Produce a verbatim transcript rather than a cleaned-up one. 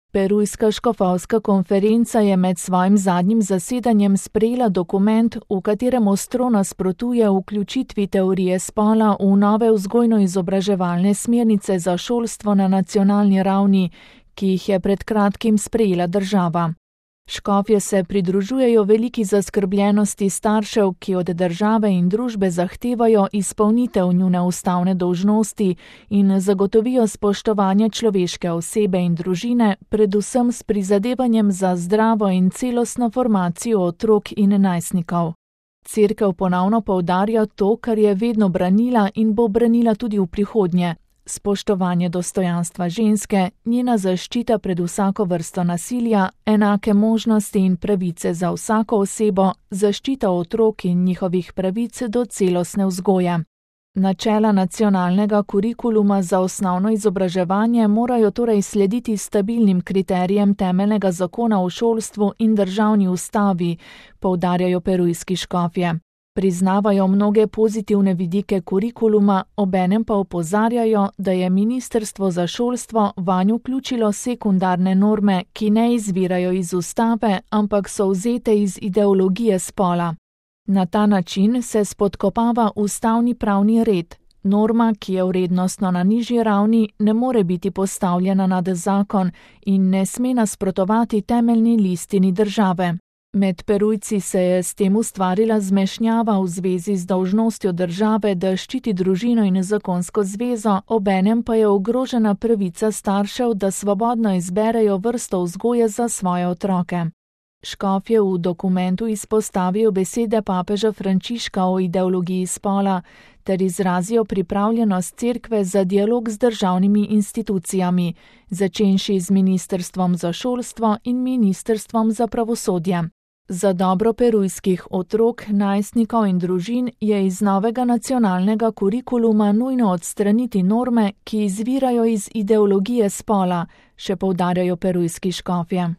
Perujska škofovska konferenca je med svojim zadnjim zasedanjem sprejela dokument, v katerem ostro nasprotuje vključitvi teorije spola v nove vzgojno-izobraževalne smernice za šolstvo na nacionalni ravni, ki jih je pred kratkim sprejela država. Škofje se pridružujejo veliki zaskrbljenosti staršev, ki od države in družbe zahtevajo izpolnitev njune ustavne dolžnosti in zagotovijo spoštovanje človeške osebe in družine, predvsem s prizadevanjem za zdravo in celostno formacijo otrok in najstnikov. Cerkev ponovno poudarja to, kar je vedno branila in bo branila tudi v prihodnje. Spoštovanje dostojanstva ženske, njena zaščita pred vsako vrsto nasilja, enake možnosti in pravice za vsako osebo, zaščita otrok in njihovih pravic do celostne vzgoje. Načela nacionalnega kurikuluma za osnovno izobraževanje morajo torej slediti stabilnim kriterijem temeljnega zakona o šolstvu in državni ustavi, poudarjajo perujski škofje. Priznavajo mnoge pozitivne vidike kurikuluma, obenem pa opozarjajo, da je Ministrstvo za šolstvo vanj vključilo sekundarne norme, ki ne izvirajo iz ustave, ampak so vzete iz ideologije spola. Na ta način se spodkopava ustavni pravni red. Norma, ki je vrednostno na nižji ravni, ne more biti postavljena nad zakon in ne sme nasprotovati temeljni listini države. Med Perujci se je s tem ustvarila zmešnjava v zvezi z dolžnostjo države, da ščiti družino in zakonsko zvezo, obenem pa je ogrožena pravica staršev, da svobodno izberejo vrsto vzgoje za svoje otroke. Škofje v dokumentu izpostavijo besede papeža Frančiška o ideologiji spola ter izrazijo pripravljenost cerkve za dialog z državnimi institucijami, začenši z Ministrstvom za šolstvo in Ministrstvom za pravosodje. Za dobro perujskih otrok, najstnikov in družin je iz novega nacionalnega kurikuluma nujno odstraniti norme, ki izvirajo iz ideologije spola, še poudarjajo perujski škofje.